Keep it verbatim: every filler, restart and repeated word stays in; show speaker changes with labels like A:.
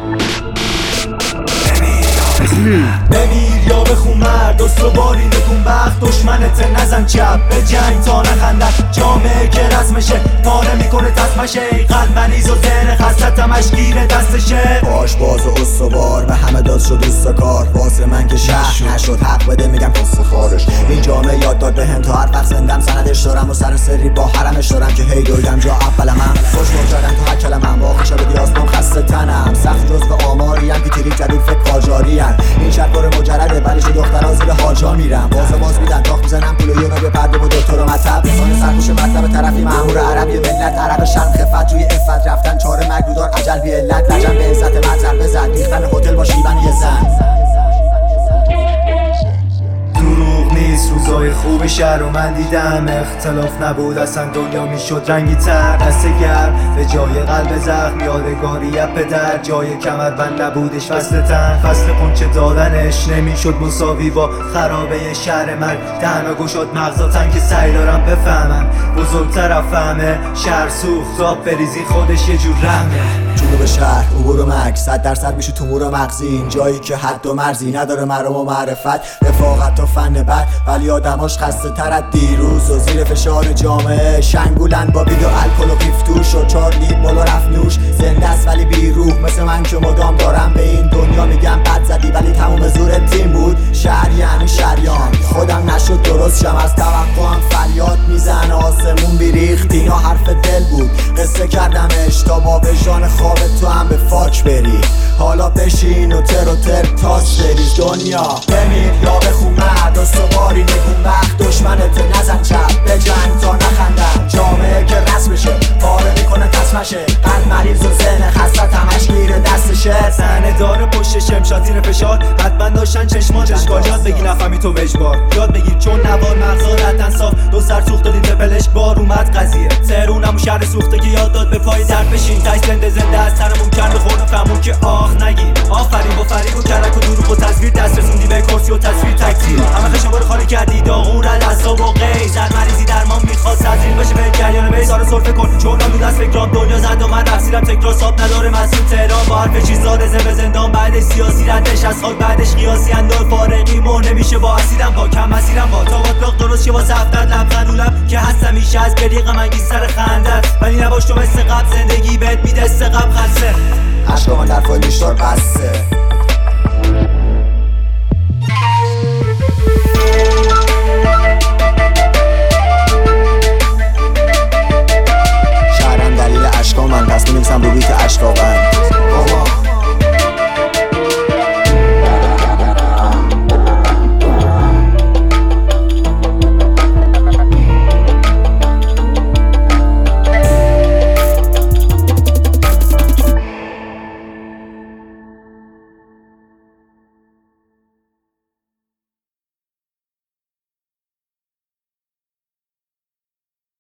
A: بمیر یا بخون مرد استواری نکون بخت دشمنت نزن چپ به جنگ تا نخندد جامعه که رسمشه پاره میکنه تصمشه قلب مریض و ذهن خسته تمشگیر دستشه
B: باش باز و استوار به همه داد شد دوست کار واسه من که شهر نشد حق بده میگم پس خارش این جامعه یاد داد بهم تا هر وقت زندم سندش دارم و سر سری با حرمش دارم که هی دویدم جا اولم هم خوش کردم تا هر کلمم با خوشا بدی آسمان خسته تنم سخت جز به آماریم که تریک جدید فکر کاجاریم این شرکار مجرده ولی شو دخترها زیر حاجا میرم باز باز میدن تاخت میزنم پول یونا به پرده و دکتر و مطب سان سرکوش مطلب طرفی مأمور عربی ملت عرب شرم خفت جوی افت رفتن چاره مگرودار عجل بی علت لجن به عزت مطر بزد ریختن هتل با شیون یه زن
A: دروغ نیست روزای خوب شهر رو من دیدم اختلاف نبود اصلا دنیا میشد رنگی تر دست گرم به جای قلب زخم یادگاری پدر جای کمربند نبودش فصل تن فصل قنچه دادنش نمیشد مساوی با خرابه شهر من تنها گشاد مغزاتن که سعی دارم بفهمم بزرگتر فهمه شهر سوخت آب بریزی خودش یه جور رحمه
B: جنوب شهر عبور و مک صد درصد میشه تو مور و مغزی این جایی که حد و مرزی نداره مرام و معرفت رفاقت و فن بد ولی آدماش خسته تر از دیروز و زیر فشار جامعه شنگولن با بید و الکل و قیفتوش و چار لید بالا رفت نوش زنده است ولی بی روح مثل من که مدام دارم به این دنیا میگم بد زدی ولی تموم زور تیم بود شهر یعنی شریان خودم نشد درست شم از توقعم فریاد میزن آسمون بیریخت اینا حرف دل بود قصه کردمش تا با وجدان خواب تو هم به فاک بری حالا بشین و تر و تر تاس بریز دنیا بمیر یا بخون مرد استواری نگون وقت دشمنت نزن چپ به جنگ تا نخندن جامعه که رسمشه پاره میکنه تصمشه قلب مریض و ذهن خسته تمشگیر دستشه
A: زنه داره پشت شمشاد زیر فشار حتما داشتن چشمات اشکال یاد بگی نفهمی تو وجبار یاد بگیر چون نوار مغزا رتن صاف دو سر سوخت دادید به پلش بار اومد قضیه تهرونم شهر سوخته که یاد داد به پای در بشین تای زنده زنده از تنمون کرد بخورد فهمون که آخ نگیر آفرین با فریب و کرک و دروغ و تصویر دست رسوندی به کرسی و تصویر تکتیر همه خشم رو خالی کردی داغور الاساب و قی سر مریضی درمان میخواد تزریل بشه به جریان به سارو سرفه کن چون آلود از فکرام دنیا زد و من رفسیرم تکرار ساب نداره مسئول تهران با حرف چیز زاده زه به زندان بعدش سیاسی ردش از خاک بعدش قیاسی اندال فارقی مو نمیشه با اسیدم با کم مسیرم با تا باطلاق درست شه واسه هفتت لبخند اولم که هست همیشه از گریه غم انگیز سر خندت ولی نباش تو مثل قبل زندگی بهت میده استقب خلصه
B: عشق من در فایل بیشتر بسته